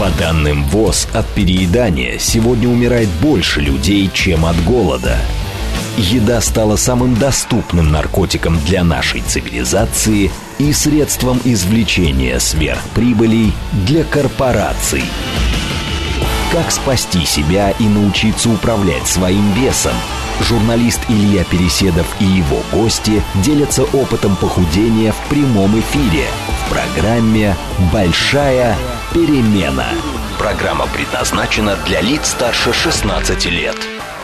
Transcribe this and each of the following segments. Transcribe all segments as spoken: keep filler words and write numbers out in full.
По данным ВОЗ, от переедания сегодня умирает больше людей, чем от голода. Еда стала самым доступным наркотиком для нашей цивилизации и средством извлечения сверхприбылей для корпораций. Как спасти себя и научиться управлять своим весом? Журналист Илья Переседов и его гости делятся опытом похудения в прямом эфире в программе «Большая перемена». Программа предназначена для лиц старше шестнадцати лет.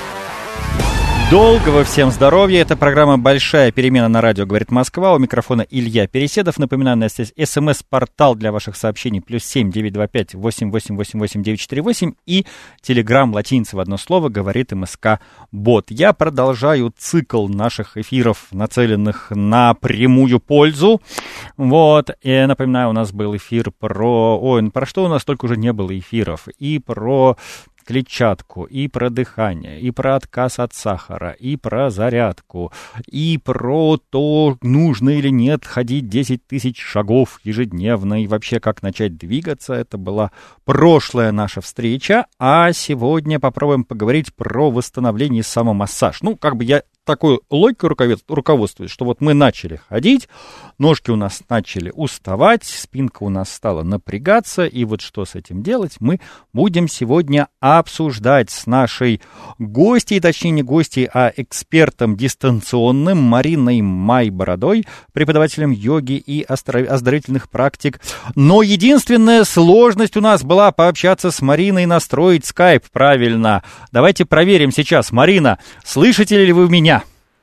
Долгого всем здоровья. Это программа «Большая перемена» на радио «Говорит Москва». У микрофона Илья Переседов. Напоминаю, у нас здесь смс-портал для ваших сообщений плюс семь девятьсот двадцать пять восемь восемь восемь восемь девять четыре восемь и телеграм латиница в одно слово «Говорит МСК-бот». Я продолжаю цикл наших эфиров, нацеленных на прямую пользу. Вот. И напоминаю, у нас был эфир про... Ой, про что у нас только уже не было эфиров? И про... клетчатку, и про дыхание, и про отказ от сахара, и про зарядку, и про то, нужно или нет ходить десять тысяч шагов ежедневно, и вообще как начать двигаться. Это была прошлая наша встреча, а сегодня попробуем поговорить про восстановление и самомассаж. Ну, как бы я такой логикой руководствуюсь, что вот мы начали ходить, ножки у нас начали уставать, спинка у нас стала напрягаться, и вот что с этим делать, мы будем сегодня обсуждать с нашей гостьей, точнее не гостьей, а экспертом дистанционным Мариной Май-Бородой, преподавателем йоги и оздоровительных практик. Но единственная сложность у нас была пообщаться с Мариной, настроить скайп правильно. Давайте проверим сейчас. Марина, слышите ли вы меня?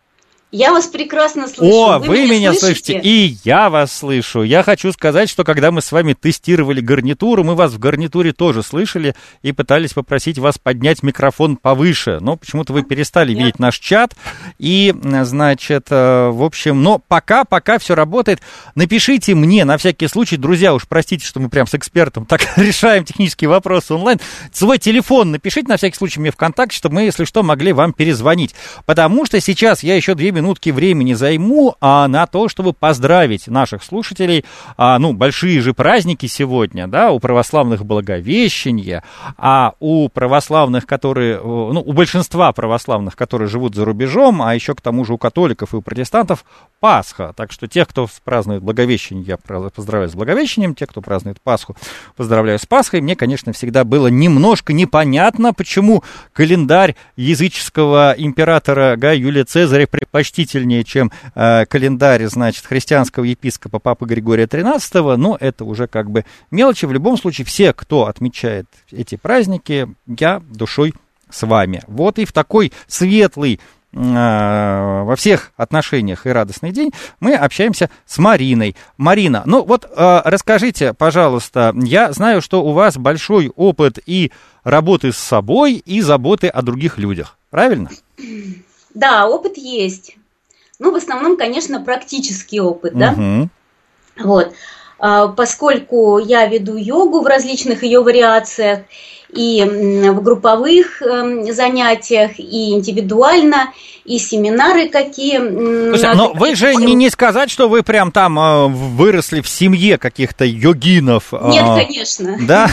Я вас прекрасно слышу. О, вы, вы меня слышите? слышите, и я вас слышу. Я хочу сказать, что когда мы с вами тестировали гарнитуру, мы вас в гарнитуре тоже слышали и пытались попросить вас поднять микрофон повыше. Но почему-то вы перестали Нет. видеть наш чат. И, значит, в общем, но пока, пока все работает. Напишите мне, на всякий случай, друзья, уж простите, что мы прям с экспертом так решаем технические вопросы онлайн. Свой телефон напишите, на всякий случай, мне ВКонтакте, чтобы мы, если что, могли вам перезвонить. Потому что сейчас я еще две минуты минутки времени займу а, на то, чтобы поздравить наших слушателей. А, ну, большие же праздники сегодня, да, у православных Благовещение, а у православных, которые, ну, у большинства православных, которые живут за рубежом, а еще к тому же у католиков и у протестантов Пасха. Так что тех, кто празднует Благовещение, я поздравляю с Благовещением, тех, кто празднует Пасху, поздравляю с Пасхой. Мне, конечно, всегда было немножко непонятно, почему календарь языческого императора Гая Юлия Цезаря предпочтительнее, чем э, календарь, значит, христианского епископа Папы Григория тринадцатого, но это уже как бы мелочи. В любом случае, все, кто отмечает эти праздники, я душой с вами. Вот и в такой светлый, э, во всех отношениях и радостный день мы общаемся с Мариной. Марина, ну вот э, расскажите, пожалуйста, я знаю, что у вас большой опыт и работы с собой, и заботы о других людях, правильно? Да, опыт есть. Ну, в основном, конечно, практический опыт, да. Угу. Вот. А, поскольку я веду йогу в различных ее вариациях, и в групповых э, занятиях, и индивидуально, и семинары какие. Слушай, но вы же не, не сказать, что вы прям там э, выросли в семье каких-то йогинов. Э, Нет, конечно. Да?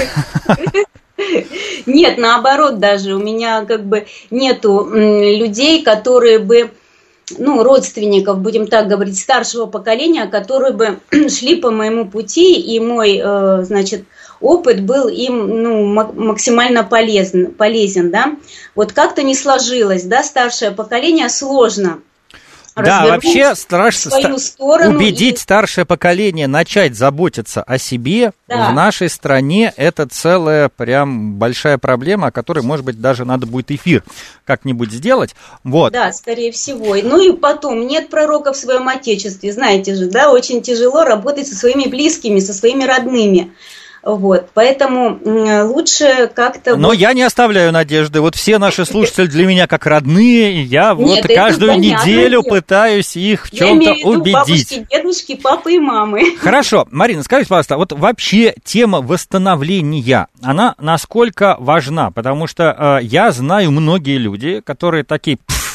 Нет, наоборот, даже у меня как бы нету людей, которые бы, ну, родственников, будем так говорить, старшего поколения, которые бы шли по моему пути, и мой, э, значит, опыт был им, ну, максимально полезен, полезен, да. Вот как-то не сложилось, да, старшее поколение сложно. Да, вообще страш... убедить и... старшее поколение начать заботиться о себе, да, в нашей стране это целая прям большая проблема, о которой, может быть, даже надо будет эфир как-нибудь сделать. Вот. Да, скорее всего. Ну и потом, нет пророка в своем отечестве, знаете же, да, очень тяжело работать со своими близкими, со своими родными. Вот, поэтому лучше как-то... Но вот... я не оставляю надежды. Вот все наши слушатели для меня как родные, и я вот Нет, каждую неделю пытаюсь их в чем-то убедить. Бабушки, дедушки, папы и мамы. Хорошо. Марина, скажите, пожалуйста, вот вообще тема восстановления, она насколько важна? Потому что э, я знаю многие люди, которые такие...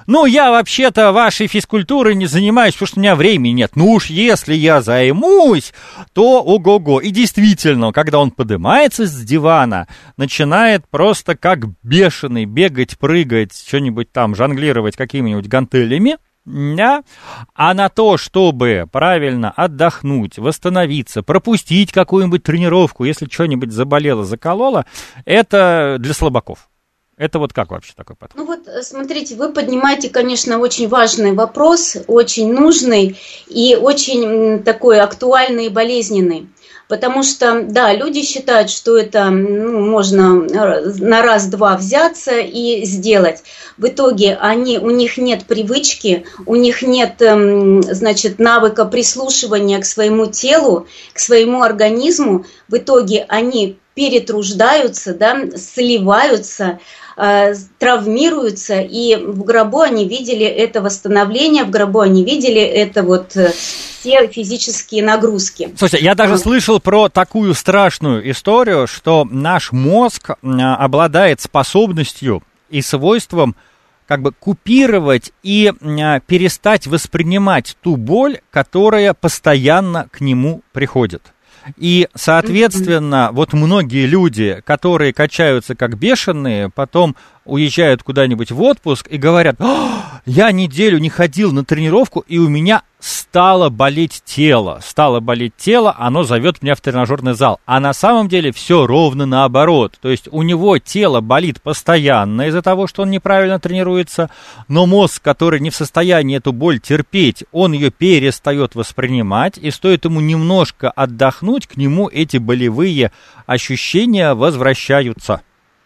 ну, я вообще-то вашей физкультурой не занимаюсь, потому что у меня времени нет. Ну уж если я займусь, то ого-го. И действительно, когда он поднимается с дивана, начинает просто как бешеный бегать, прыгать, что-нибудь там, жонглировать какими-нибудь гантелями, да? А на то, чтобы правильно отдохнуть, восстановиться, пропустить какую-нибудь тренировку, если что-нибудь заболело, закололо, это для слабаков. Это вот как вообще такой подход? Ну вот, смотрите, вы поднимаете, конечно, очень важный вопрос, очень нужный и очень такой актуальный и болезненный. Потому что, да, люди считают, что это ну, можно на раз-два взяться и сделать. В итоге они, у них нет привычки, у них нет, значит, навыка прислушивания к своему телу, к своему организму. В итоге они перетруждаются, да, сливаются, э, травмируются, и в гробу они видели это восстановление, в гробу они видели это вот э, все физические нагрузки. Слушайте, я даже слышал про такую страшную историю, что наш мозг э, обладает способностью и свойством как бы купировать и э, перестать воспринимать ту боль, которая постоянно к нему приходит. И, соответственно, mm-hmm. вот многие люди, которые качаются как бешеные, потом уезжают куда-нибудь в отпуск и говорят: я неделю не ходил на тренировку, и у меня стало болеть тело. Стало болеть тело, оно зовет меня в тренажерный зал. А на самом деле все ровно наоборот. То есть у него тело болит постоянно из-за того, что он неправильно тренируется, но мозг, который не в состоянии эту боль терпеть, он ее перестает воспринимать, и стоит ему немножко отдохнуть, к нему эти болевые ощущения возвращаются.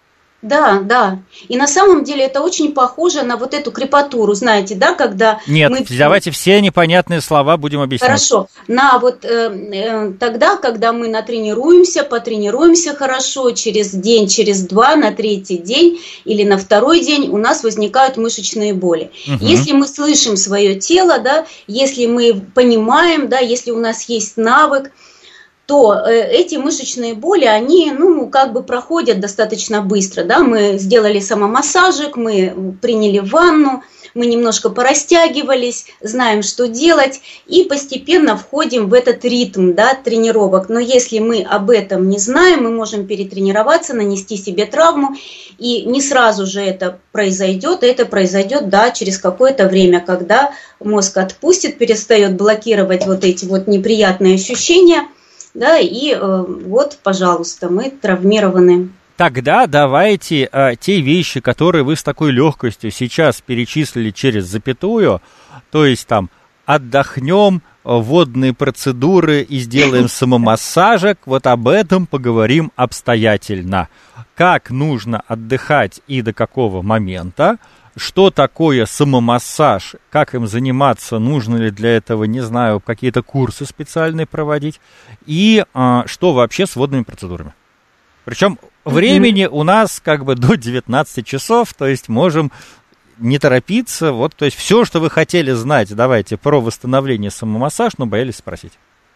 Да, да. И на самом деле это очень похоже на вот эту крепатуру, знаете, да, когда... Нет, мы... давайте все непонятные слова будем объяснять. Хорошо. На вот э, э, тогда, когда мы натренируемся, потренируемся хорошо, через день, через два, на третий день или на второй день у нас возникают мышечные боли. Угу. Если мы слышим свое тело, да, если мы понимаем, да, если у нас есть навык, то эти мышечные боли, они, ну, как бы проходят достаточно быстро, да, мы сделали самомассажик, мы приняли ванну, мы немножко порастягивались, знаем, что делать, и постепенно входим в этот ритм, да, тренировок. Но если мы об этом не знаем, мы можем перетренироваться, нанести себе травму, и не сразу же это произойдет, это произойдет, да, через какое-то время, когда мозг отпустит, перестает блокировать вот эти вот неприятные ощущения. Да, и э, вот, пожалуйста, мы травмированы. Тогда давайте э, те вещи, которые вы с такой легкостью сейчас перечислили через запятую, то есть там отдохнем, водные процедуры и сделаем самомассажик, вот об этом поговорим обстоятельно. Как нужно отдыхать и до какого момента, что такое самомассаж, как им заниматься, нужно ли для этого, не знаю, какие-то курсы специальные проводить, и а, что вообще с водными процедурами. Причем времени у нас как бы до девятнадцати часов, то есть можем не торопиться, вот, то есть все, что вы хотели знать, давайте, про восстановление самомассаж, но боялись спросить.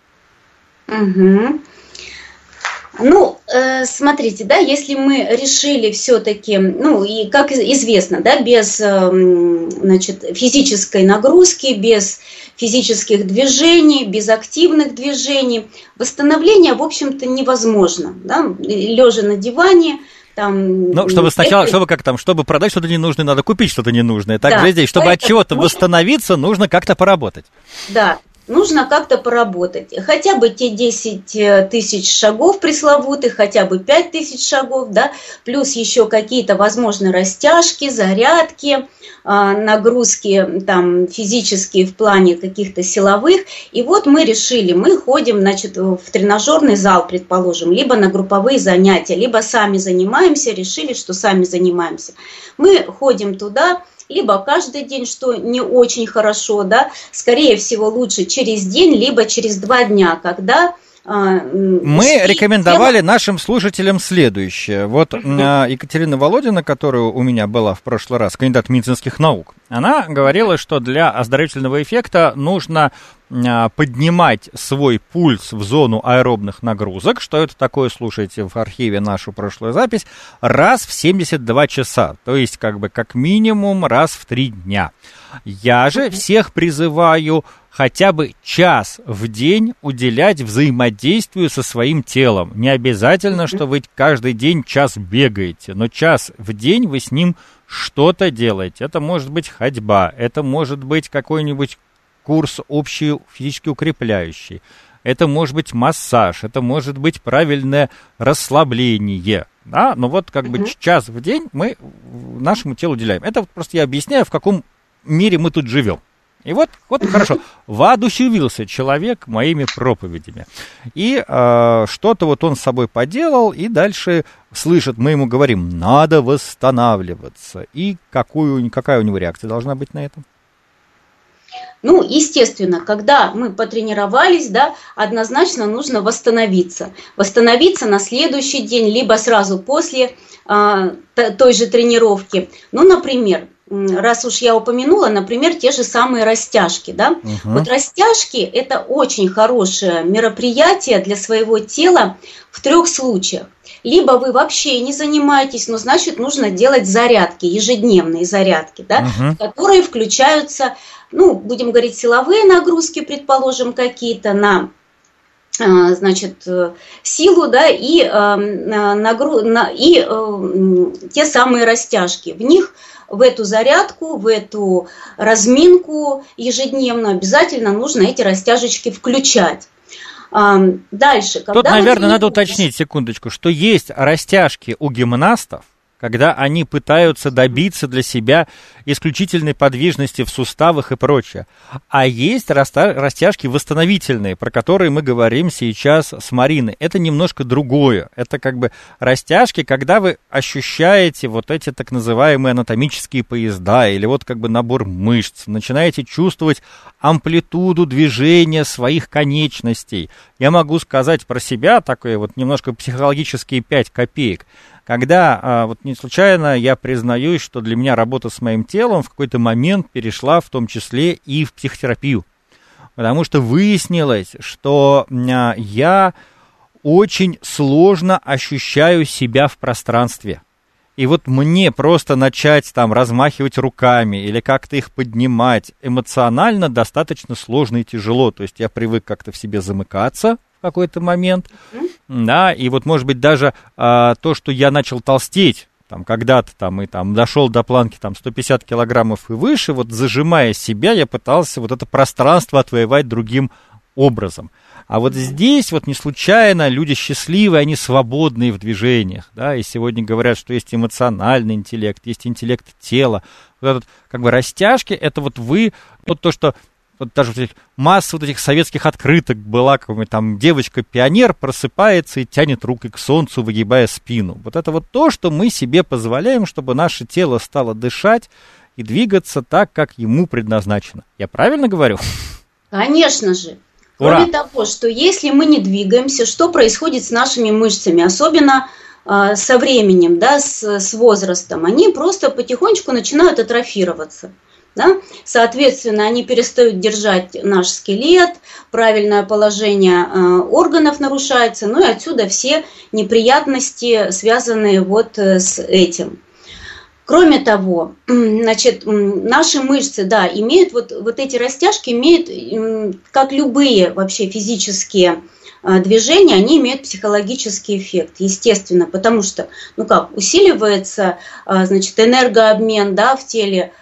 Угу. Ну, э, смотрите, да, если мы решили все-таки, ну, и как известно, да, без, э, значит, физической нагрузки, без физических движений, без активных движений, восстановление, в общем-то, невозможно, да, лежа на диване. Там, ну, чтобы сначала, это... чтобы как там, чтобы продать что-то ненужное, надо купить что-то ненужное. Так да, же здесь, чтобы от чего-то можно... восстановиться, нужно как-то поработать. Да. Нужно как-то поработать. Хотя бы те десять тысяч шагов пресловутых, хотя бы пять тысяч шагов, да, плюс еще какие-то, возможно, растяжки, зарядки, нагрузки там, физические в плане каких-то силовых. И вот мы решили, мы ходим, значит, в тренажерный зал, предположим, либо на групповые занятия, либо сами занимаемся, решили, что сами занимаемся. Мы ходим туда, либо каждый день, что не очень хорошо, да, скорее всего лучше через день, либо через два дня, когда Мы рекомендовали тело... нашим слушателям следующее. Вот uh-huh. Екатерина Володина, которая у меня была в прошлый раз, кандидат медицинских наук, она говорила, что для оздоровительного эффекта нужно поднимать свой пульс в зону аэробных нагрузок. Что это такое, слушайте в архиве нашу прошлую запись, раз в семьдесят два часа, то есть как бы как минимум раз в три дня. Я же всех призываю хотя бы час в день уделять взаимодействию со своим телом. Не обязательно, что вы каждый день час бегаете, но час в день вы с ним что-то делаете. Это может быть ходьба, это может быть какой-нибудь курс общий физически укрепляющий, это может быть массаж, это может быть правильное расслабление. Да? Но вот как бы час в день мы нашему телу уделяем. Это вот просто я объясняю, в каком мире мы тут живем. И вот, вот хорошо, воодушевился человек моими проповедями. И э, что-то вот он с собой поделал, и дальше слышит, мы ему говорим, надо восстанавливаться. И какую, какая у него реакция должна быть на это? Ну, естественно, когда мы потренировались, да, однозначно нужно восстановиться. Восстановиться на следующий день, либо сразу после э, той же тренировки. Ну, например, раз уж я упомянула, например, те же самые растяжки, да. Uh-huh. Вот растяжки – это очень хорошее мероприятие для своего тела в трех случаях. Либо вы вообще не занимаетесь, но значит нужно делать зарядки, ежедневные зарядки, да, uh-huh. в которые включаются, ну, будем говорить, силовые нагрузки, предположим, какие-то на, значит, силу, да, и, нагру... и те самые растяжки. В них, в эту зарядку, в эту разминку ежедневно обязательно нужно эти растяжечки включать. Дальше. Тут, наверное, надо уточнить, секундочку, что есть растяжки у гимнастов, когда они пытаются добиться для себя исключительной подвижности в суставах и прочее. А есть растяжки восстановительные, про которые мы говорим сейчас с Мариной. Это немножко другое. Это как бы растяжки, когда вы ощущаете вот эти так называемые анатомические поезда или вот как бы набор мышц, начинаете чувствовать амплитуду движения своих конечностей. Я могу сказать про себя, такое вот немножко психологические пять копеек. Когда, вот не случайно, я признаюсь, что для меня работа с моим телом в какой-то момент перешла в том числе и в психотерапию. Потому что выяснилось, что я очень сложно ощущаю себя в пространстве. И вот мне просто начать там размахивать руками или как-то их поднимать эмоционально достаточно сложно и тяжело. То есть я привык как-то в себе замыкаться в какой-то момент, да, и вот, может быть, даже а, то, что я начал толстеть, там, когда-то там, и там дошел до планки там сто пятьдесят килограммов и выше, вот зажимая себя, я пытался вот это пространство отвоевать другим образом. А вот здесь вот не случайно люди счастливые, они свободные в движениях, да, и сегодня говорят, что есть эмоциональный интеллект, есть интеллект тела. Вот этот, как бы, растяжки, это вот вы, вот то, что вот даже вот масса вот этих советских открыток была, как там девочка-пионер просыпается и тянет руки к солнцу, выгибая спину. Вот это вот то, что мы себе позволяем, чтобы наше тело стало дышать и двигаться так, как ему предназначено. Я правильно говорю? Конечно же. Кроме Ура. того, что если мы не двигаемся, что происходит с нашими мышцами, особенно э, со временем, да, с, с возрастом, они просто потихонечку начинают атрофироваться. Да? Соответственно, они перестают держать наш скелет, правильное положение э, органов нарушается, ну и отсюда все неприятности, связанные вот с этим. Кроме того, значит, наши мышцы, да, имеют вот, вот эти растяжки, имеют, как любые вообще физические движения, они имеют психологический эффект, естественно, потому что, ну как, усиливается, значит, энергообмен, да, в теле,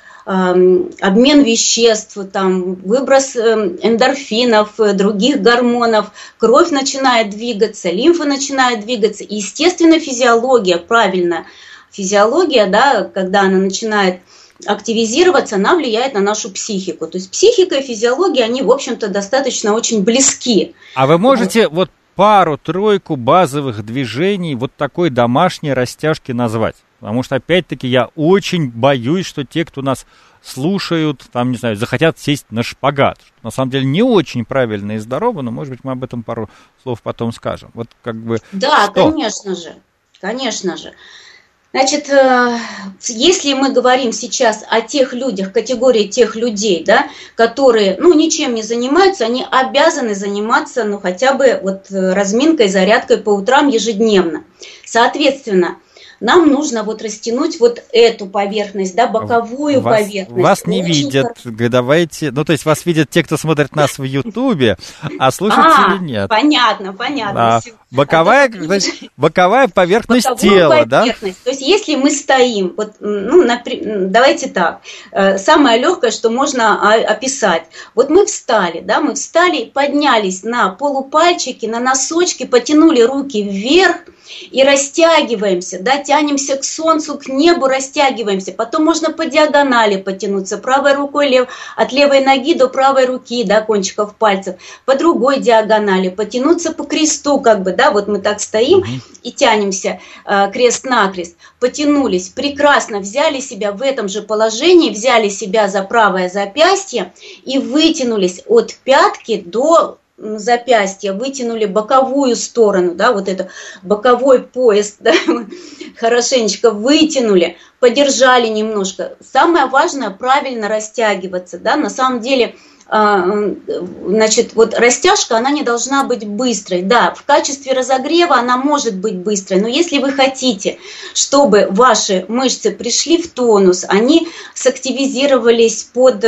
обмен веществ, там, выброс эндорфинов, других гормонов, кровь начинает двигаться, лимфа начинает двигаться, и, естественно, физиология, правильно, физиология, да, когда она начинает активизироваться, она влияет на нашу психику. То есть психика и физиология, они, в общем-то, достаточно очень близки. А вы можете вот пару-тройку базовых движений вот такой домашней растяжки назвать? Потому что, опять-таки, я очень боюсь, что те, кто нас слушают, там, не знаю, захотят сесть на шпагат. Что, на самом деле, не очень правильно и здорово, но, может быть, мы об этом пару слов потом скажем. Вот как бы... Да, что? конечно же, конечно же. Значит, если мы говорим сейчас о тех людях, категории тех людей, да, которые, ну, ничем не занимаются, они обязаны заниматься, ну, хотя бы вот разминкой, зарядкой по утрам ежедневно. Соответственно, нам нужно вот растянуть вот эту поверхность, да, боковую вас, поверхность. Вас не Очень видят, хорошо. Давайте, ну, то есть вас видят те, кто смотрит нас в Ютубе, а слушатели а, нет. Понятно, понятно. А, боковая, а значит, боковая поверхность боковую тела, поверхность. Да? То есть если мы стоим, вот, ну, например, давайте так, самое легкое, что можно описать. Вот мы встали, да, мы встали, поднялись на полупальчики, на носочки, потянули руки вверх, и растягиваемся, да, тянемся к солнцу, к небу, растягиваемся. Потом можно по диагонали потянуться, правой рукой лев, от левой ноги до правой руки, да, кончиков пальцев, по другой диагонали, потянуться по кресту, как бы, да, вот мы так стоим и тянемся э, крест-накрест. Потянулись, прекрасно, взяли себя в этом же положении, взяли себя за правое запястье и вытянулись от пятки до запястья, вытянули боковую сторону, да, вот это боковой пояс, да, хорошенечко вытянули, подержали немножко. Самое важное правильно растягиваться, да, на самом деле, значит, вот растяжка, она не должна быть быстрой, да, в качестве разогрева она может быть быстрой, но если вы хотите, чтобы ваши мышцы пришли в тонус, они сактивизировались под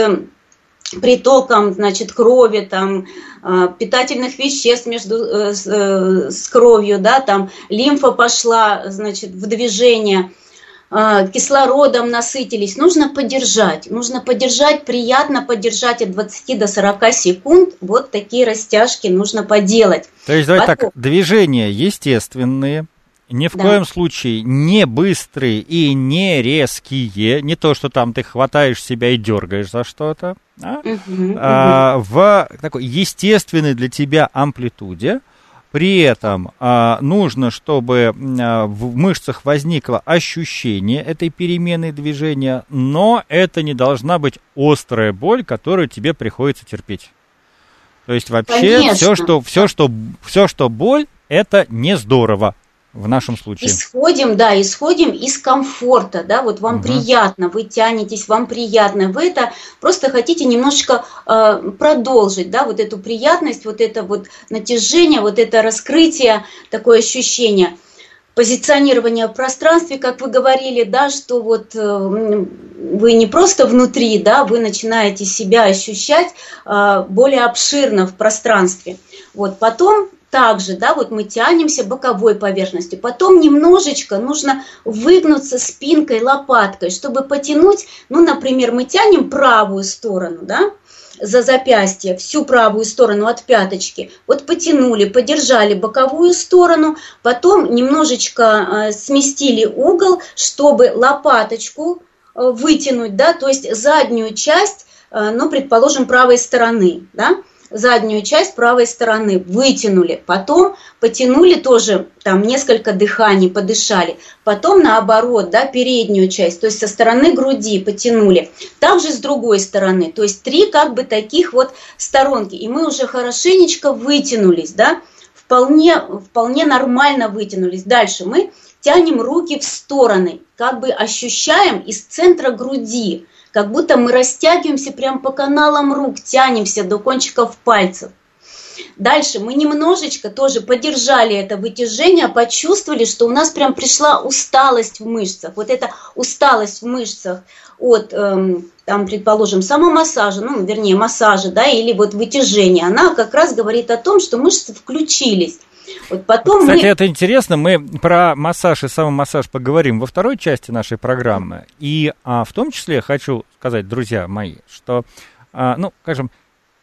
притоком, значит, крови, там, питательных веществ между, с, с кровью, да, там, лимфа пошла, значит, в движение, кислородом насытились, нужно подержать, нужно подержать, приятно подержать от двадцати до сорока секунд, вот такие растяжки нужно поделать. То есть, давайте Потом... так, движения естественные, ни в да. коем случае не быстрые и не резкие, не то, что там ты хватаешь себя и дергаешь за что-то, а? угу, а, угу. в такой естественной для тебя амплитуде. При этом а, нужно, чтобы а, в мышцах возникло ощущение этой перемены движения, но это не должна быть острая боль, которую тебе приходится терпеть. То есть вообще все, что, все, что, все, что боль, это не здорово. В нашем случае. Исходим, да, исходим из комфорта, да, вот вам угу. приятно, вы тянетесь, вам приятно, вы это просто хотите немножечко э, продолжить, да, вот эту приятность, вот это вот натяжение, вот это раскрытие, такое ощущение. Позиционирование в пространстве, как вы говорили, да, что вот э, вы не просто внутри, да, вы начинаете себя ощущать э, более обширно в пространстве. Вот, потом также, да, вот мы тянемся боковой поверхностью, потом немножечко нужно выгнуться спинкой, лопаткой, чтобы потянуть, ну, например, мы тянем правую сторону, да, за запястье, всю правую сторону от пяточки, вот потянули, подержали боковую сторону, потом немножечко э, сместили угол, чтобы лопаточку э, вытянуть, да, то есть заднюю часть, э, ну, предположим, правой стороны, да, заднюю часть правой стороны вытянули, потом потянули тоже там несколько дыханий, подышали, потом наоборот, да, переднюю часть, то есть со стороны груди потянули, также с другой стороны, то есть три как бы таких вот сторонки, и мы уже хорошенечко вытянулись, да, вполне, вполне нормально вытянулись. Дальше мы тянем руки в стороны, как бы ощущаем из центра груди, как будто мы растягиваемся прямо по каналам рук, тянемся до кончиков пальцев. Дальше мы немножечко тоже подержали это вытяжение, почувствовали, что у нас прям пришла усталость в мышцах. Вот эта усталость в мышцах от, эм, там, предположим, самомассажа, ну, вернее, массажа, да, или вот вытяжения, она как раз говорит о том, что мышцы включились. Вот потом Кстати, мы... это интересно, мы про массаж и самомассаж поговорим во второй части нашей программы. И а, в том числе хочу сказать, друзья мои, что, а, ну, скажем,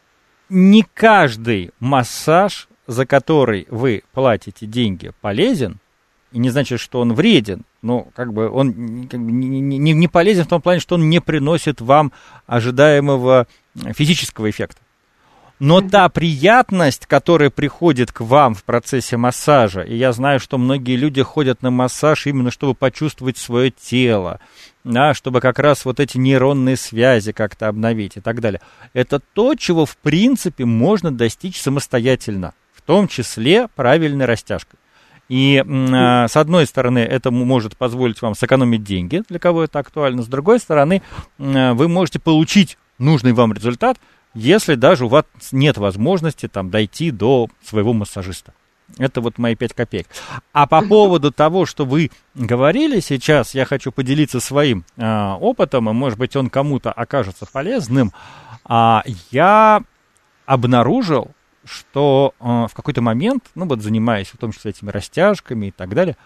не каждый массаж, за который вы платите деньги, полезен, и не значит, что он вреден, но как бы он как бы, не, не, не полезен в том плане, что он не приносит вам ожидаемого физического эффекта. Но та приятность, которая приходит к вам в процессе массажа, и я знаю, что многие люди ходят на массаж именно чтобы почувствовать свое тело, да, чтобы как раз вот эти нейронные связи как-то обновить и так далее. Это то, чего в принципе можно достичь самостоятельно, в том числе правильной растяжкой. И э, с одной стороны, это может позволить вам сэкономить деньги, для кого это актуально, с другой стороны, э, вы можете получить нужный вам результат, если даже у вас нет возможности там дойти до своего массажиста. Это вот мои пять копеек. А по поводу того, что вы говорили сейчас, я хочу поделиться своим э, опытом, и, может быть, он кому-то окажется полезным. А, я обнаружил, что э, в какой-то момент, ну вот занимаясь в том числе этими растяжками и так далее,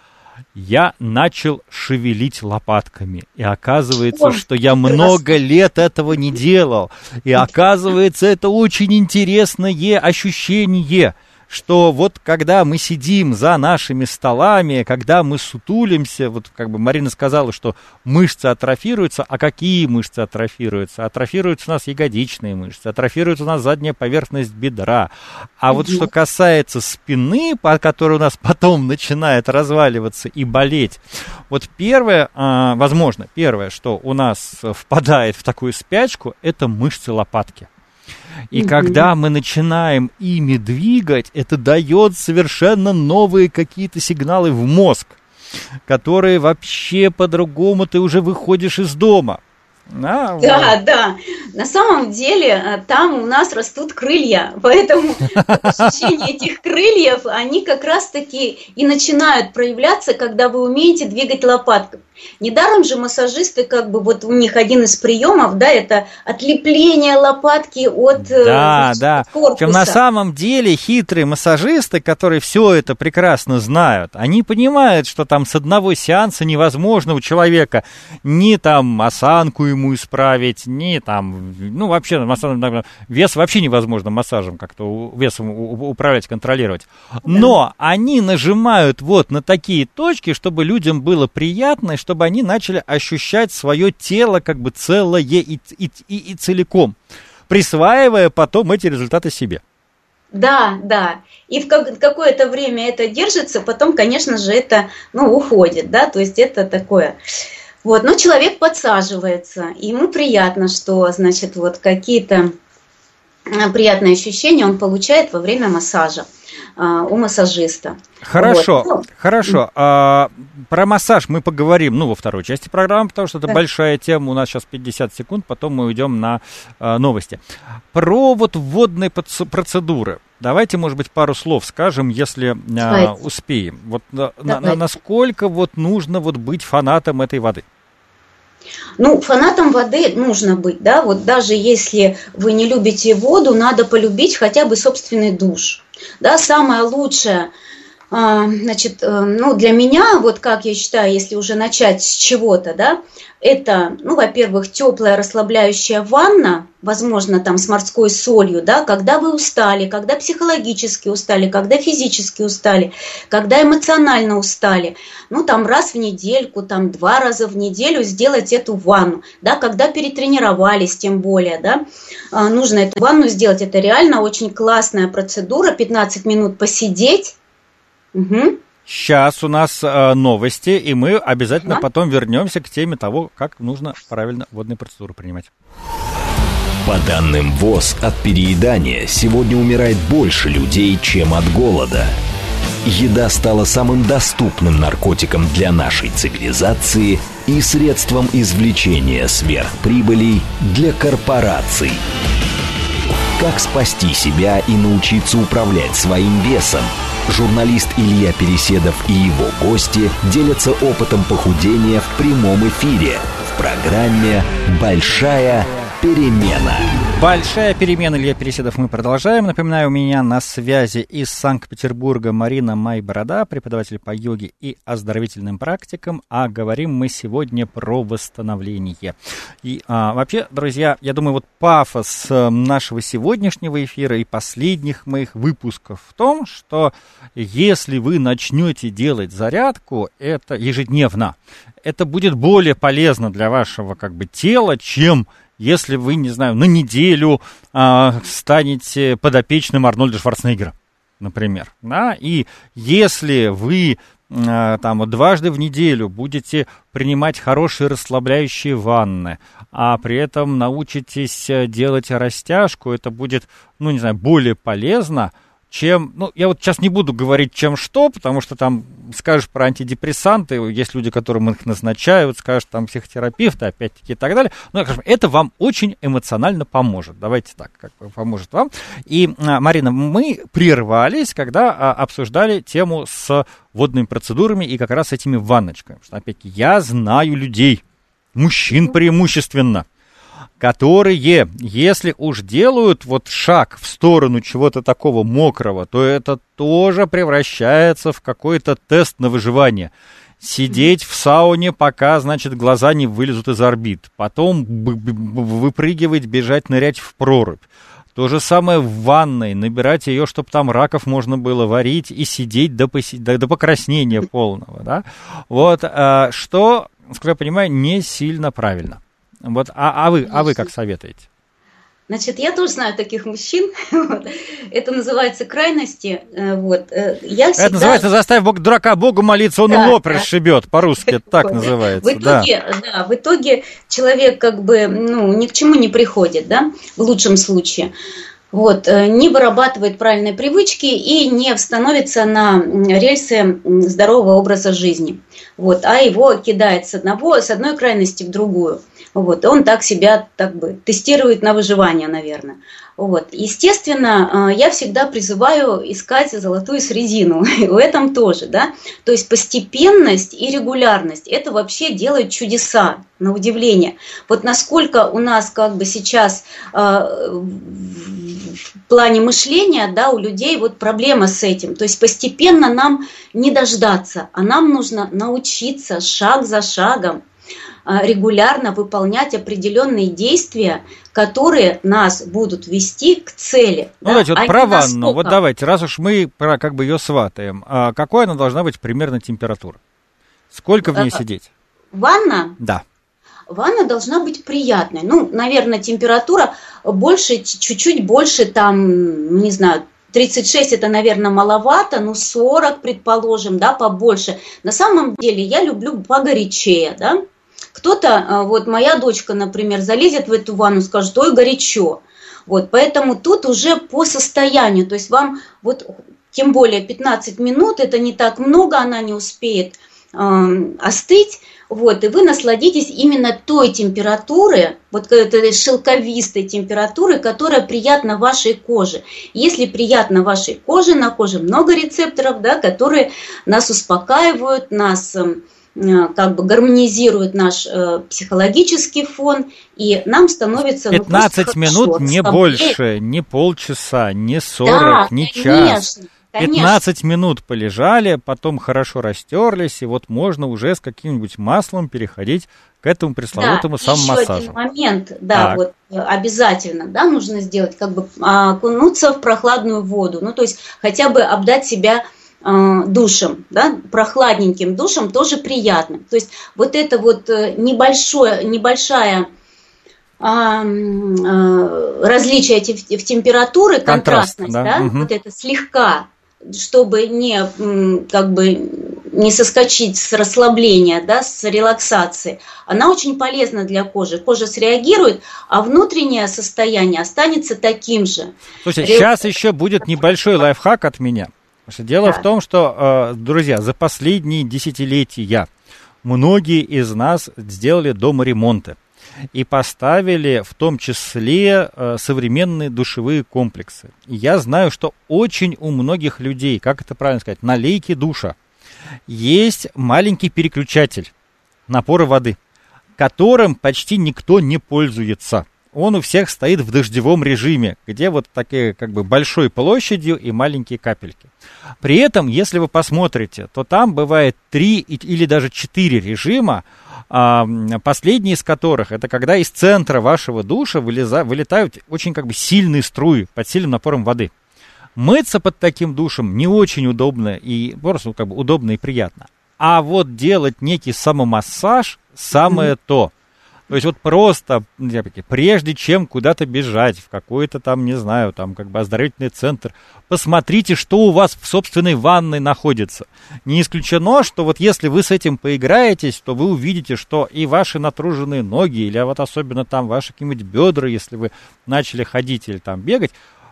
я начал шевелить лопатками. И оказывается, Ой, что я много лет этого не делал. И оказывается, это очень интересное ощущение, что вот когда мы сидим за нашими столами, когда мы сутулимся, вот как бы Марина сказала, что мышцы атрофируются, а какие мышцы атрофируются? Атрофируются у нас ягодичные мышцы, атрофируется у нас задняя поверхность бедра. А вот что касается спины, по которой у нас потом начинает разваливаться и болеть, вот первое, возможно, первое, что у нас впадает в такую спячку, это мышцы лопатки. И mm-hmm. когда мы начинаем ими двигать, это дает совершенно новые какие-то сигналы в мозг, которые вообще по-другому ты уже выходишь из дома. А, да, вот. да. На самом деле там у нас растут крылья, поэтому ощущение этих крыльев, они как раз-таки и начинают проявляться, когда вы умеете двигать лопаткой. Недаром же массажисты, как бы вот у них один из приемов, да, это отлепление лопатки от да, да. корпуса. Причем на самом деле хитрые массажисты, которые все это прекрасно знают, они понимают, что там с одного сеанса невозможно у человека ни там осанку ему исправить, ни там, ну вообще вес вообще невозможно массажем как-то весом управлять, контролировать. Но да. они нажимают вот на такие точки, чтобы людям было приятно, чтобы они начали ощущать свое тело как бы целое и, и, и, и целиком, присваивая потом эти результаты себе. Да, да. И в как, какое-то время это держится, потом, конечно же, это ну, уходит, да, то есть это такое. Вот, но человек подсаживается, и ему приятно, что, значит, вот какие-то приятные ощущения он получает во время массажа у массажиста. Хорошо, вот. хорошо. А, про массаж мы поговорим, ну, во второй части программы, потому что это да. большая тема. У нас сейчас пятьдесят секунд, потом мы уйдем на а, новости. Про вот вводные процедуры. Давайте, может быть, пару слов скажем, если а, успеем. Вот на, на, насколько вот нужно вот быть фанатом этой воды? Ну, фанатом воды нужно быть, да, вот даже если вы не любите воду, надо полюбить хотя бы собственный душ, да, самое лучшее, значит, ну, для меня, вот как я считаю, если уже начать с чего-то, да, это, ну, во-первых, теплая расслабляющая ванна, возможно, там с морской солью, да, когда вы устали, когда психологически устали, когда физически устали, когда эмоционально устали, ну, там раз в недельку, там два раза в неделю сделать эту ванну, да, когда перетренировались, тем более, да, нужно эту ванну сделать, это реально очень классная процедура, пятнадцать минут посидеть. Угу. Сейчас у нас э, новости, и мы обязательно а? потом вернемся к теме того, как нужно правильно водные процедуры принимать. По данным ВОЗ, от переедания сегодня умирает больше людей, чем от голода. Еда стала самым доступным наркотиком для нашей цивилизации и средством извлечения сверхприбылей для корпораций. Как спасти себя и научиться управлять своим весом? Журналист Илья Переседов и его гости делятся опытом похудения в прямом эфире в программе «Большая перемена». Большая перемена, Илья Переседов, мы продолжаем. Напоминаю, у меня на связи из Санкт-Петербурга Марина Май-Борода, преподаватель по йоге и оздоровительным практикам, а говорим мы сегодня про восстановление. И а, вообще, друзья, я думаю, вот пафос нашего сегодняшнего эфира и последних моих выпусков в том, что если вы начнете делать зарядку, это ежедневно, это будет более полезно для вашего как бы тела, чем если вы, не знаю, на неделю а, станете подопечным Арнольда Шварценеггера, например, да, и если вы а, там дважды в неделю будете принимать хорошие расслабляющие ванны, а при этом научитесь делать растяжку, это будет, ну, не знаю, более полезно, чем, ну, я вот сейчас не буду говорить, чем что, потому что там скажешь про антидепрессанты, есть люди, которым их назначают, скажешь там психотерапевты, опять-таки и так далее, но это вам очень эмоционально поможет, давайте так, как бы поможет вам. И, Марина, мы прервались, когда обсуждали тему с водными процедурами и как раз с этими ванночками, потому что, опять-таки, я знаю людей, мужчин преимущественно, которые, если уж делают вот шаг в сторону чего-то такого мокрого, то это тоже превращается в какой-то тест на выживание. Сидеть в сауне, пока, значит, глаза не вылезут из орбит. Потом выпрыгивать, бежать, нырять в прорубь. То же самое в ванной, набирать ее, чтобы там раков можно было варить и сидеть до, поси... до, до покраснения полного. Да? Вот, а, что, насколько я понимаю, не сильно правильно. Вот, а, а, вы, а вы как советуете? Значит, я тоже знаю таких мужчин. Вот. Это называется крайности. Вот. Я всегда... Это называется «заставь Бог, дурака Богу молиться, он да, лоб да. расшибет». По-русски это так называется. В итоге, да. Да, в итоге человек как бы ну, ни к чему не приходит, да, в лучшем случае. Вот, не вырабатывает правильные привычки и не становится на рельсы здорового образа жизни. Вот, а его кидает с, одного, с одной крайности в другую. Вот, он так себя так бы тестирует на выживание, наверное. Вот. Естественно, я всегда призываю искать золотую середину. В этом тоже, да. То есть постепенность и регулярность – это вообще делает чудеса, на удивление. Вот насколько у нас как бы сейчас э, в плане мышления, да, у людей вот проблема с этим. То есть постепенно нам не дождаться, а нам нужно научиться шаг за шагом регулярно выполнять определенные действия, которые нас будут вести к цели. Ну, да? Давайте, вот а про ванну, насколько... вот давайте, раз уж мы про, как бы ее сватаем, а какой она должна быть примерно температура? Сколько в ней а, сидеть? Ванна? Да. Ванна должна быть приятной. Ну, наверное, температура больше, чуть-чуть больше, там, не знаю, тридцать шесть это, наверное, маловато, ну, сорок, предположим, да, побольше. На самом деле я люблю погорячее, да. Кто-то, вот моя дочка, например, залезет в эту ванну, скажет, ой, горячо. Вот, поэтому тут уже по состоянию, то есть вам вот тем более пятнадцать минут, это не так много, она не успеет э, остыть. Вот, и вы насладитесь именно той температурой, вот этой шелковистой температурой, которая приятна вашей коже. Если приятно вашей коже, на коже много рецепторов, да, которые нас успокаивают, нас как бы гармонизирует наш э, психологический фон, и нам становится... пятнадцать ну, минут, хорошо, не больше, не полчаса, не сорок, да, не час. Конечно. пятнадцать минут полежали, потом хорошо растерлись, и вот можно уже с каким-нибудь маслом переходить к этому пресловутому да, самомассажу. Еще один момент, да, так. вот обязательно, да, нужно сделать, как бы окунуться в прохладную воду, ну, то есть хотя бы обдать себя душем, да, прохладненьким душем тоже приятно. То есть вот это вот небольшое, небольшая а, а, различие в температуре, Контраст, контрастность, да, да, угу. вот это слегка, чтобы не, как бы, не соскочить с расслабления, да, с релаксации, она очень полезна для кожи. Кожа среагирует, а внутреннее состояние останется таким же. Слушайте, Ре... сейчас еще будет небольшой лайфхак от меня. Дело да. в том, что, друзья, за последние десятилетия многие из нас сделали дома ремонты и поставили в том числе современные душевые комплексы. И я знаю, что очень у многих людей, как это правильно сказать, на лейке душа, есть маленький переключатель напора воды, которым почти никто не пользуется. Он у всех стоит в дождевом режиме, где вот такие как бы большой площадью и маленькие капельки. При этом, если вы посмотрите, то там бывает три или даже четыре режима, последний из которых это когда из центра вашего душа вылеза, вылетают очень как бы сильные струи под сильным напором воды. Мыться под таким душем не очень удобно и просто как бы удобно и приятно. А вот делать некий самомассаж самое mm-hmm. то. То есть вот просто, прежде чем куда-то бежать, в какой-то там, не знаю, там как бы оздоровительный центр, посмотрите, что у вас в собственной ванной находится. Не исключено, что вот если вы с этим поиграетесь, то вы увидите, что и ваши натруженные ноги, или вот особенно там ваши какие-нибудь бедра, если вы начали ходить или там бегать,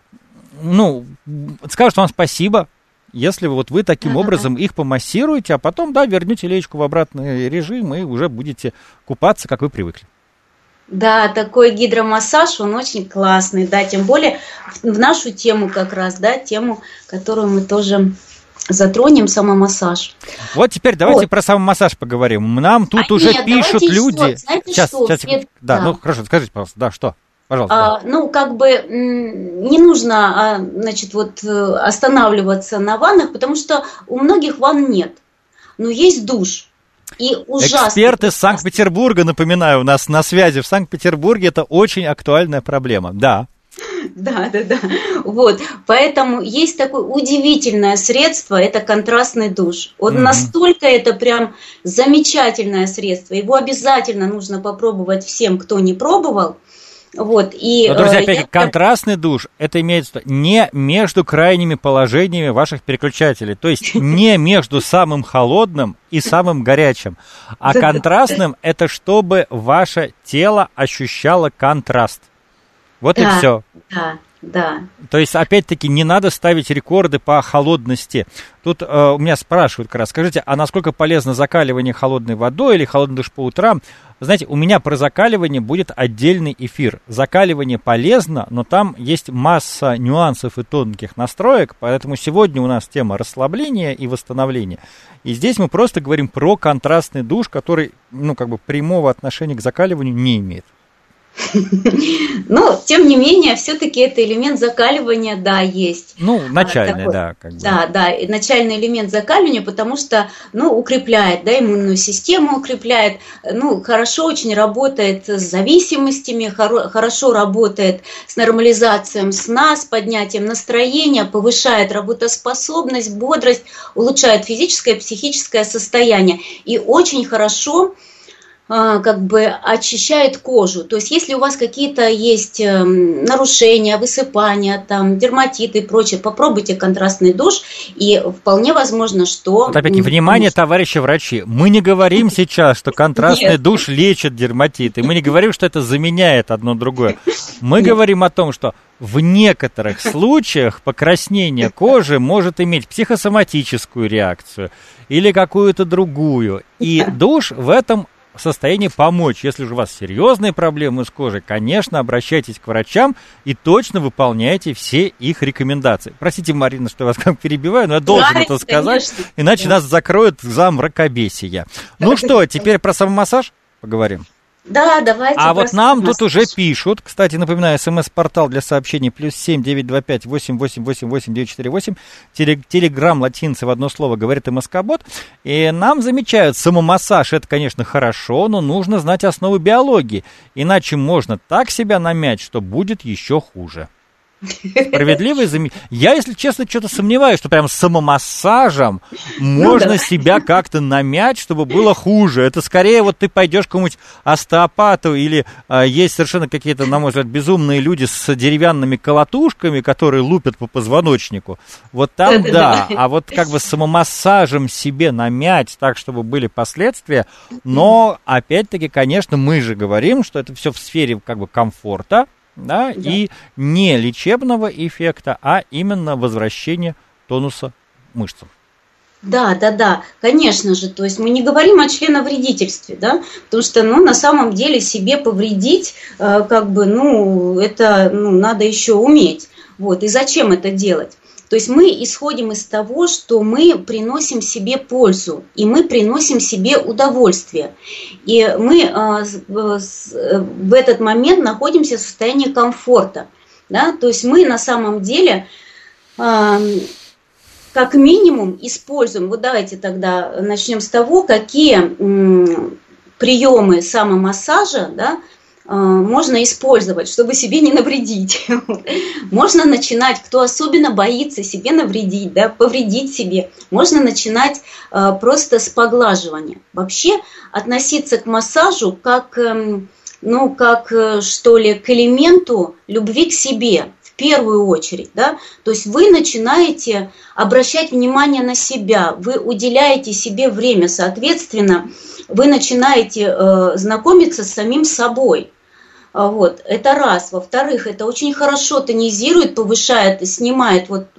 ну, скажут вам спасибо, если вот вы таким uh-huh. образом их помассируете, а потом, да, вернете леечку в обратный режим и уже будете купаться, как вы привыкли. Да, такой гидромассаж, он очень классный, да, тем более в нашу тему как раз, да, тему, которую мы тоже затронем, самомассаж. Вот теперь давайте вот. Про самомассаж поговорим. Нам тут а уже нет, пишут люди. Что? Знаете, сейчас, что? сейчас, Нет, да, да, ну хорошо, скажите, пожалуйста, да, что? Пожалуйста. А, ну, как бы не нужно, а, значит, вот останавливаться на ваннах, потому что у многих ванн нет, но есть душ. И ужасно. Эксперт из Санкт-Петербурга, напоминаю, у нас на связи в Санкт-Петербурге, это очень актуальная проблема, да. Да, да, да. Вот, поэтому есть такое удивительное средство, это контрастный душ. Вот mm-hmm. настолько это прям замечательное средство, его обязательно нужно попробовать всем, кто не пробовал. Вот, и, Но, друзья, опять, я... контрастный душ, это имеется не между крайними положениями ваших переключателей, то есть не между самым холодным и самым горячим, а контрастным это чтобы ваше тело ощущало контраст. Вот и все. Да, да. То есть, опять-таки, не надо ставить рекорды по холодности. Тут э, у меня спрашивают как раз, скажите, а насколько полезно закаливание холодной водой или холодный душ по утрам? Знаете, у меня про закаливание будет отдельный эфир. Закаливание полезно, но там есть масса нюансов и тонких настроек, поэтому сегодня у нас тема расслабления и восстановления. И здесь мы просто говорим про контрастный душ, который, ну, как бы прямого отношения к закаливанию не имеет. Но, тем не менее, все-таки это элемент закаливания, да, есть. Ну, начальный, такой, да. Как бы. Да, да, и начальный элемент закаливания, потому что, ну, укрепляет, да, иммунную систему укрепляет, ну, хорошо очень работает с зависимостями, хоро- хорошо работает с нормализацией сна, с поднятием настроения, повышает работоспособность, бодрость, улучшает физическое и психическое состояние. И очень хорошо как бы очищает кожу. То есть, если у вас какие-то есть нарушения, высыпания, там, дерматиты и прочее, попробуйте контрастный душ, и вполне возможно, что... Вот опять, внимание, товарищи врачи, мы не говорим сейчас, что контрастный Нет. душ лечит дерматиты, мы не говорим, что это заменяет одно другое. Мы Нет. говорим о том, что в некоторых случаях покраснение кожи может иметь психосоматическую реакцию или какую-то другую, и душ в этом в состоянии помочь. Если же у вас серьезные проблемы с кожей, конечно, обращайтесь к врачам и точно выполняйте все их рекомендации. Простите, Марина, что я вас как перебиваю, но я должен да, это сказать, конечно. Иначе да. нас закроют за мракобесие. Ну что, теперь про самомассаж поговорим. Да, давайте. А вот нам тут уже пишут, кстати, напоминаю, смс-портал для сообщений плюс семь девять два пять восемь восемь восемь восемь девять четыре восемь, телеграм латинцы в одно слово говорит МСК-бот, и нам замечают, самомассаж это, конечно, хорошо, но нужно знать основы биологии, иначе можно так себя намять, что будет еще хуже. Справедливое замечание. Я, если честно, что-то сомневаюсь, что прям самомассажем можно ну, да. себя как-то намять, чтобы было хуже. Это скорее вот ты пойдешь к какому-нибудь остеопату или а, есть совершенно какие-то, на мой взгляд, безумные люди с деревянными колотушками, которые лупят по позвоночнику. Вот там да. А вот как бы самомассажем себе намять так, чтобы были последствия. Но, опять-таки, конечно, мы же говорим, что это все в сфере как бы комфорта. Да, да, и не лечебного эффекта, а именно возвращения тонуса мышцам. Да, да, да, конечно же, то есть мы не говорим о членовредительстве, да, потому что, ну, на самом деле себе повредить, э, как бы, ну, это, ну, надо еще уметь, вот, и зачем это делать? То есть мы исходим из того, что мы приносим себе пользу, и мы приносим себе удовольствие. И мы э, в этот момент находимся в состоянии комфорта. Да? То есть мы на самом деле э, как минимум используем, вот давайте тогда начнем с того, какие м, приемы самомассажа, да, можно использовать, чтобы себе не навредить. Можно начинать, кто особенно боится себе навредить, да, повредить себе, можно начинать э, просто с поглаживания. Вообще относиться к массажу как э, ну, как, что ли, к элементу любви к себе. В первую очередь, да, то есть вы начинаете обращать внимание на себя, вы уделяете себе время, соответственно, вы начинаете э, знакомиться с самим собой. Вот, это раз. Во-вторых, это очень хорошо тонизирует, повышает, снимает вот,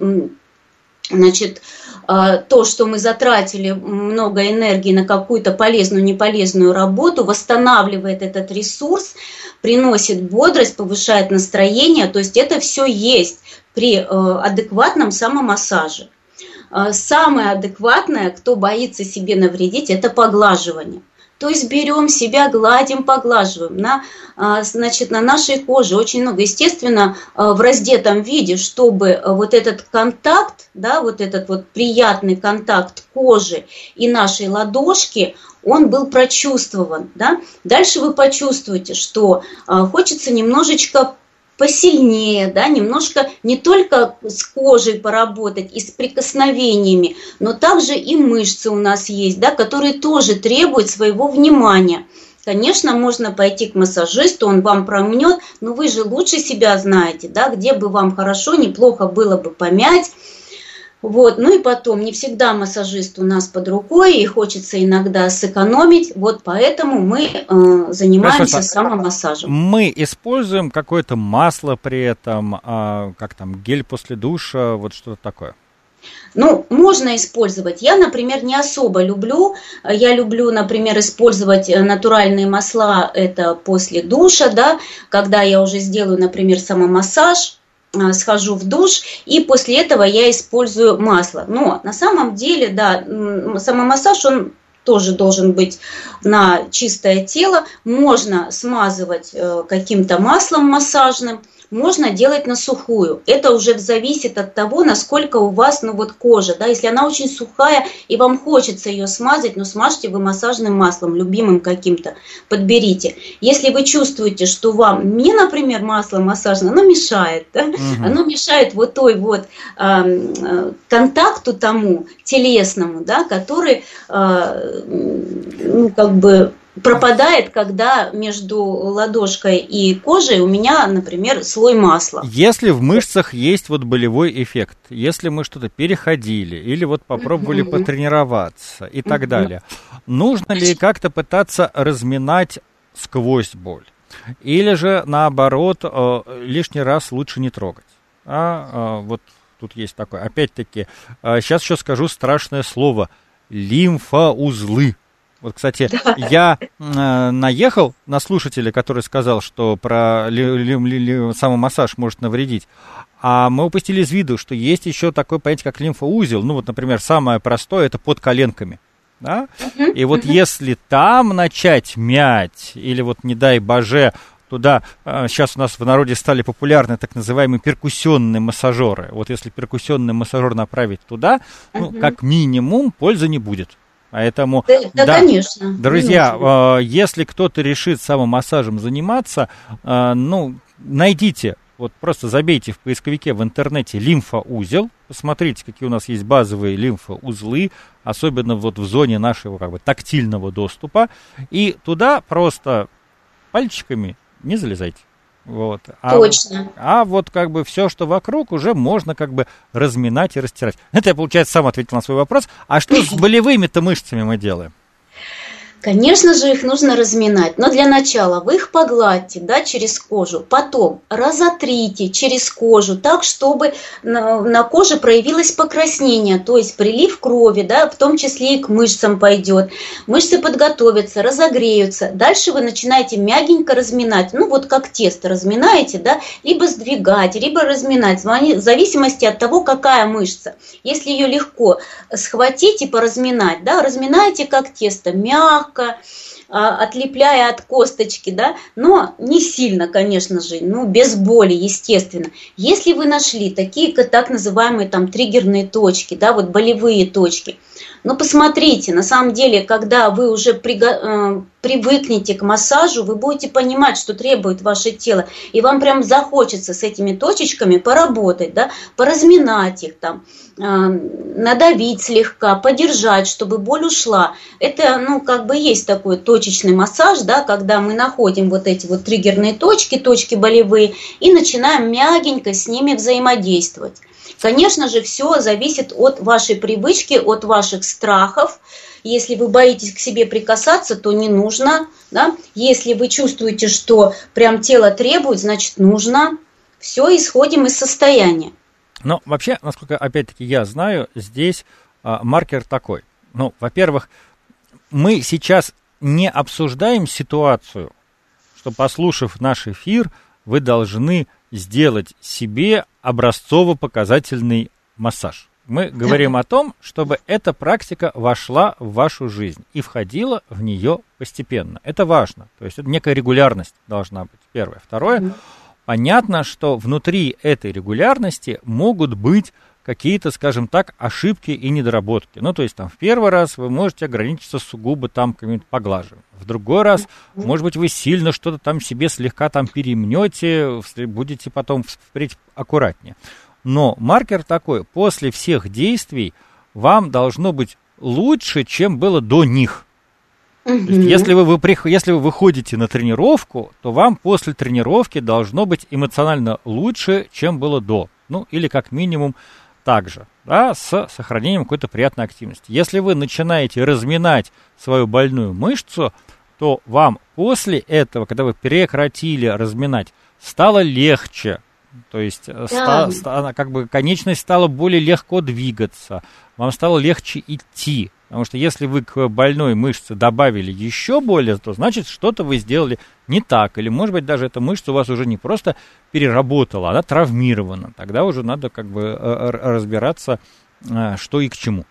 значит, то, что мы затратили много энергии на какую-то полезную, неполезную работу, восстанавливает этот ресурс, приносит бодрость, повышает настроение. То есть это все есть при адекватном самомассаже. Самое адекватное, кто боится себе навредить, это поглаживание. То есть берем себя, гладим, поглаживаем на, значит, на нашей коже очень много. Естественно, в раздетом виде, чтобы вот этот контакт, да, вот этот вот приятный контакт кожи и нашей ладошки, он был прочувствован. Да? Дальше вы почувствуете, что хочется немножечко посильнее, да, немножко не только с кожей поработать и с прикосновениями, но также и мышцы у нас есть, да, которые тоже требуют своего внимания. Конечно, можно пойти к массажисту, он вам промнет, но вы же лучше себя знаете, да, где бы вам хорошо, неплохо было бы помять. Вот. Ну и потом, не всегда массажист у нас под рукой, и хочется иногда сэкономить, вот поэтому мы э, занимаемся Хорошо, самомассажем. Мы используем какое-то масло при этом, э, как там, гель после душа, вот что-то такое? Ну, можно использовать. Я, например, не особо люблю. Я люблю, например, использовать натуральные масла, это после душа, да, когда я уже сделаю, например, самомассаж, схожу в душ, и после этого я использую масло. Но на самом деле, да, самомассаж, он тоже должен быть на чистое тело. Можно смазывать каким-то маслом массажным, можно делать на сухую. Это уже зависит от того, насколько у вас, ну вот кожа, да, если она очень сухая и вам хочется ее смазать, ну смажьте вы массажным маслом, любимым каким-то, подберите. Если вы чувствуете, что вам, мне, например, масло массажное, оно мешает, да, угу. оно мешает вот той вот э, контакту тому телесному, да, который, э, ну как бы пропадает, когда между ладошкой и кожей у меня, например, слой масла. Если в мышцах есть вот болевой эффект, если мы что-то переходили или вот попробовали uh-huh. потренироваться и так uh-huh. далее, нужно ли как-то пытаться разминать сквозь боль? Или же, наоборот, лишний раз лучше не трогать? А, вот тут есть такое. Опять-таки, сейчас еще скажу страшное слово. Лимфоузлы. Вот, кстати, да. я э, наехал на слушателя, который сказал, что про ли, ли, ли, ли, самомассаж может навредить, а мы упустили из виду, что есть еще такое понятие, как лимфоузел. Ну вот, например, самое простое – это под коленками. Да? Uh-huh, И вот uh-huh. если там начать мять, или вот, не дай боже, туда, э, сейчас у нас в народе стали популярны так называемые перкуссионные массажеры. Вот если перкуссионный массажер направить туда, uh-huh. ну, как минимум, пользы не будет. Поэтому, да, да, да, конечно. Друзья, э, если кто-то решит самомассажем заниматься, э, ну, найдите, вот просто забейте в поисковике в интернете лимфоузел, посмотрите, какие у нас есть базовые лимфоузлы, особенно вот в зоне нашего как бы тактильного доступа, и туда просто пальчиками не залезайте. Вот. А, Точно. А вот как бы все, что вокруг, уже можно как бы разминать и растирать. Это я, получается, сам ответил на свой вопрос. А что с болевыми-то мышцами мы делаем? Конечно же, их нужно разминать, но для начала вы их погладьте, да, через кожу, потом разотрите через кожу так, чтобы на, на коже проявилось покраснение, то есть прилив крови, да, в том числе и к мышцам пойдет. Мышцы подготовятся, разогреются, дальше вы начинаете мягенько разминать, ну вот как тесто разминаете, да, либо сдвигать, либо разминать, в зависимости от того, какая мышца. Если ее легко схватить и поразминать, да, разминаете как тесто, мягко, отлепляя от косточки, да, но не сильно, конечно же, ну, без боли, естественно. Если вы нашли такие так называемые там триггерные точки, да, вот болевые точки, ну, посмотрите, на самом деле, когда вы уже приго- привыкнете к массажу, вы будете понимать, что требует ваше тело, и вам прям захочется с этими точечками поработать, да, поразминать их там, э, надавить слегка, подержать, чтобы боль ушла. Это, ну, как бы есть такой точечный массаж, да, когда мы находим вот эти вот триггерные точки, точки болевые, и начинаем мягенько с ними взаимодействовать. Конечно же, все зависит от вашей привычки, от ваших страхов. Если вы боитесь к себе прикасаться, то не нужно. Да? Если вы чувствуете, что прям тело требует, значит нужно. Все, исходим из состояния. Но вообще, насколько, опять-таки, я знаю, здесь а, маркер такой. Ну, во-первых, мы сейчас не обсуждаем ситуацию, что, послушав наш эфир, вы должны сделать себе образцово-показательный массаж. Мы говорим о том, чтобы эта практика вошла в вашу жизнь и входила в нее постепенно. Это важно. То есть это некая регулярность должна быть. Первое. Второе. Понятно, что внутри этой регулярности могут быть какие-то, скажем так, ошибки и недоработки. Ну, то есть там в первый раз вы можете ограничиться сугубо там каким-то поглаживанием. В другой раз, может быть, вы сильно что-то там себе слегка там перемнете, будете потом впредь аккуратнее. Но маркер такой: после всех действий вам должно быть лучше, чем было до них. То есть, если вы, вы, если вы выходите на тренировку, то вам после тренировки должно быть эмоционально лучше, чем было до. Ну, или как минимум так же, да, с сохранением какой-то приятной активности. Если вы начинаете разминать свою больную мышцу, то вам после этого, когда вы прекратили разминать, стало легче. То есть да. ста, ста, как бы конечность стала более легко двигаться, вам стало легче идти. Потому что если вы к больной мышце добавили еще боли, то значит, что-то вы сделали не так. Или, может быть, даже эта мышца у вас уже не просто переработала, она травмирована. Тогда уже надо как бы разбираться, что и к чему.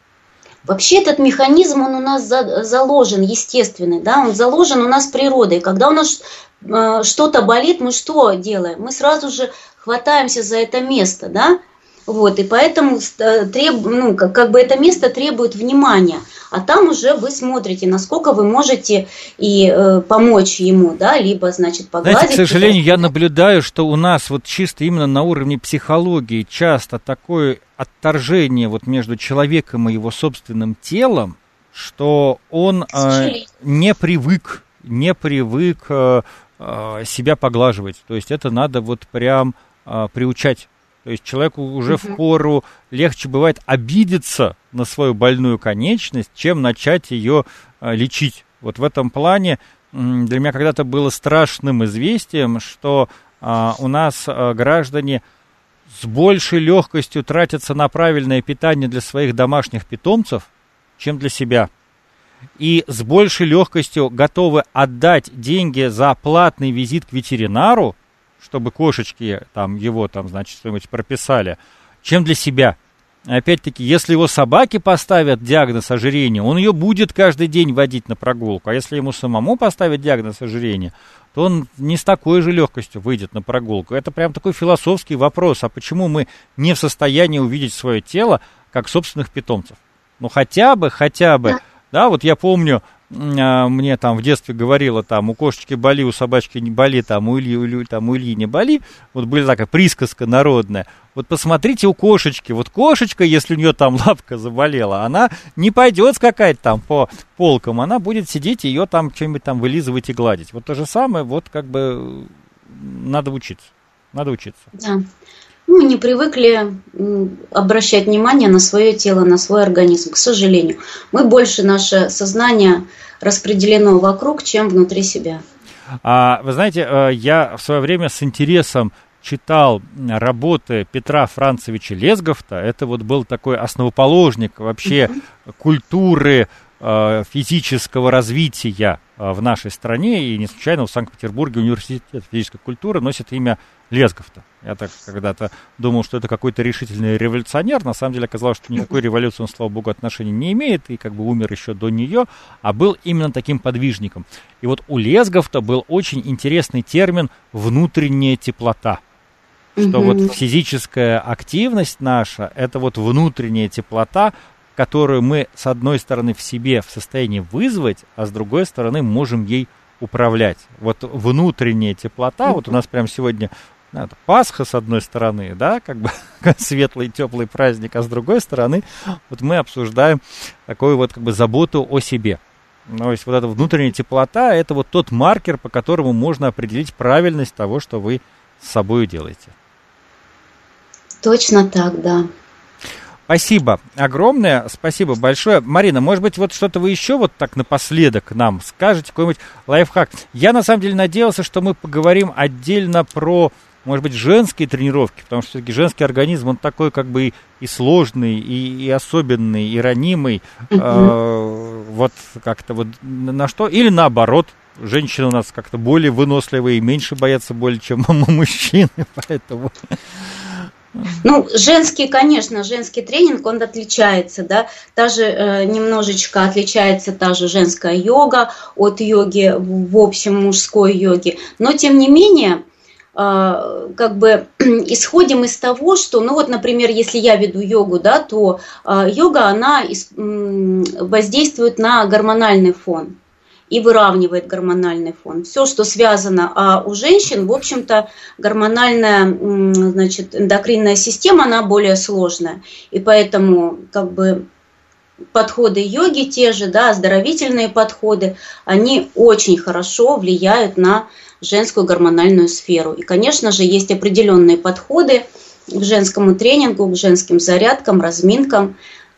Вообще этот механизм, он у нас за, заложен, естественный, да, он заложен у нас природой. Когда у нас э, что-то болит, мы что делаем? Мы сразу же хватаемся за это место, да. Вот, и поэтому треб, ну, как, как бы это место требует внимания, а там уже вы смотрите, насколько вы можете и э, помочь ему, да, либо, значит, погладить. Знаете, к сожалению, я наблюдаю, что у нас вот чисто именно на уровне психологии часто такое отторжение вот между человеком и его собственным телом, что он э, не привык, не привык э, э, себя поглаживать, то есть это надо вот прям э, приучать. То есть человеку уже uh-huh. впору легче бывает обидеться на свою больную конечность, чем начать ее а, лечить. Вот в этом плане м, для меня когда-то было страшным известием, что а, у нас а, граждане с большей легкостью тратятся на правильное питание для своих домашних питомцев, чем для себя. И с большей легкостью готовы отдать деньги за платный визит к ветеринару, чтобы кошечки там его там, значит, что-нибудь прописали, чем для себя. Опять-таки, если его собаке поставят диагноз ожирения, он ее будет каждый день водить на прогулку. А если ему самому поставят диагноз ожирения, то он не с такой же легкостью выйдет на прогулку. Это прям такой философский вопрос. А почему мы не в состоянии увидеть свое тело как собственных питомцев? Ну, хотя бы, хотя бы, да, вот я помню, мне там в детстве говорила, там, у кошечки боли, у собачки не боли, там, у Ильи, у Ильи, там, у Ильи не боли. Вот была такая присказка народная. Вот посмотрите у кошечки. Вот кошечка, если у нее там лапка заболела, она не пойдет скакать там по полкам, она будет сидеть и ее там что-нибудь там вылизывать и гладить. Вот то же самое, вот как бы надо учиться. Надо учиться. Да. Мы не привыкли обращать внимание на свое тело, на свой организм, к сожалению. Мы больше, наше сознание распределено вокруг, чем внутри себя. А, вы знаете, я в свое время с интересом читал работы Петра Францевича Лесговта. Это вот был такой основоположник вообще uh-huh. культуры физического развития в нашей стране, и не случайно в Санкт-Петербурге университет физической культуры носит имя Лесговта. Я так когда-то думал, что это какой-то решительный революционер, на самом деле оказалось, что никакой революции он, слава богу, отношения не имеет, и как бы умер еще до нее, а был именно таким подвижником. И вот у Лесговта был очень интересный термин «внутренняя теплота». Что вот физическая активность наша, это вот внутренняя теплота, которую мы, с одной стороны, в себе в состоянии вызвать, а с другой стороны, можем ей управлять. Вот внутренняя теплота, вот у нас прямо сегодня это Пасха, с одной стороны, да, как бы светлый, теплый праздник, а с другой стороны, вот мы обсуждаем такую вот как бы заботу о себе. То есть вот эта внутренняя теплота, это вот тот маркер, по которому можно определить правильность того, что вы с собой делаете. Точно так, да. Спасибо огромное, спасибо большое. Марина, может быть, вот что-то вы еще вот так напоследок нам скажете, какой-нибудь лайфхак? Я на самом деле надеялся, что мы поговорим отдельно про, может быть, женские тренировки, потому что все-таки женский организм, он такой как бы и сложный, и, и особенный, и ранимый. Mm-hmm. Э, вот как-то вот на что? Или наоборот, женщины у нас как-то более выносливые и меньше боятся боли, чем мужчины, поэтому... Ну, женский, конечно, женский тренинг, он отличается, да, даже э, немножечко отличается та же женская йога от йоги, в общем, мужской йоги, но, тем не менее, э, как бы исходим из того, что, ну вот, например, если я веду йогу, да, то э, йога, она из, э, воздействует на гормональный фон и выравнивает гормональный фон. Все, что связано, а у женщин, в общем-то, гормональная, значит, эндокринная система, она более сложная. И поэтому, как бы, подходы йоги те же, да, оздоровительные подходы, они очень хорошо влияют на женскую гормональную сферу. И, конечно же, есть определенные подходы к женскому тренингу, к женским зарядкам, разминкам,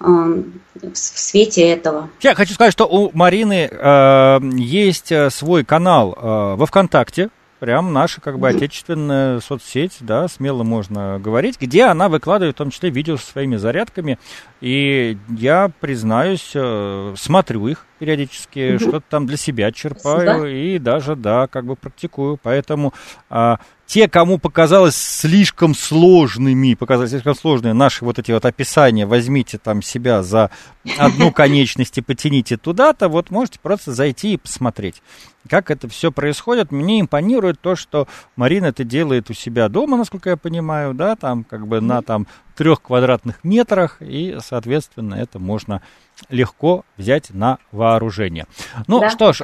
в свете этого. Я хочу сказать, что у Марины э, есть свой канал э, во ВКонтакте, прям наша как бы отечественная соцсеть, да, смело можно говорить, где она выкладывает в том числе видео со своими зарядками, и я, признаюсь, э, смотрю их периодически, угу. что-то там для себя черпаю. Спасибо. И даже, да, как бы практикую, поэтому... Э, Те, кому показалось слишком сложными, показалось слишком сложные наши вот эти вот описания, возьмите там себя за одну конечность и потяните туда-то, вот можете просто зайти и посмотреть, как это все происходит. Мне импонирует то, что Марина это делает у себя дома, насколько я понимаю, да, там как бы на там трех квадратных метрах, и, соответственно, это можно легко взять на вооружение. Ну, да, что ж,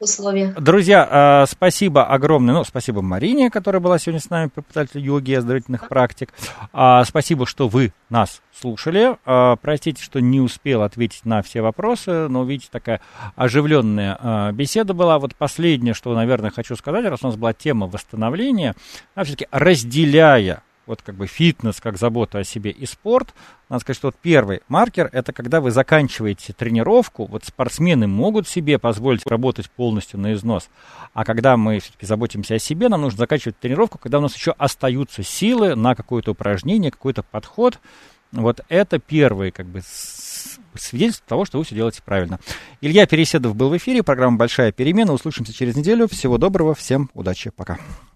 друзья, спасибо огромное. Ну, спасибо Марине, которая была сегодня с нами, преподаватель йоги и оздоровительных практик. Спасибо, что вы нас слушали. Простите, что не успел ответить на все вопросы, но, видите, такая оживленная беседа была. Вот последнее, что, наверное, хочу сказать, раз у нас была тема восстановления, а все-таки разделяя вот как бы фитнес, как забота о себе и спорт, надо сказать, что вот первый маркер, это когда вы заканчиваете тренировку, вот спортсмены могут себе позволить работать полностью на износ, а когда мы все-таки заботимся о себе, нам нужно заканчивать тренировку, когда у нас еще остаются силы на какое-то упражнение, какой-то подход. Вот это первый как бы свидетельство того, что вы все делаете правильно. Илья Переседов был в эфире, программа «Большая перемена». Услышимся через неделю. Всего доброго, всем удачи, пока.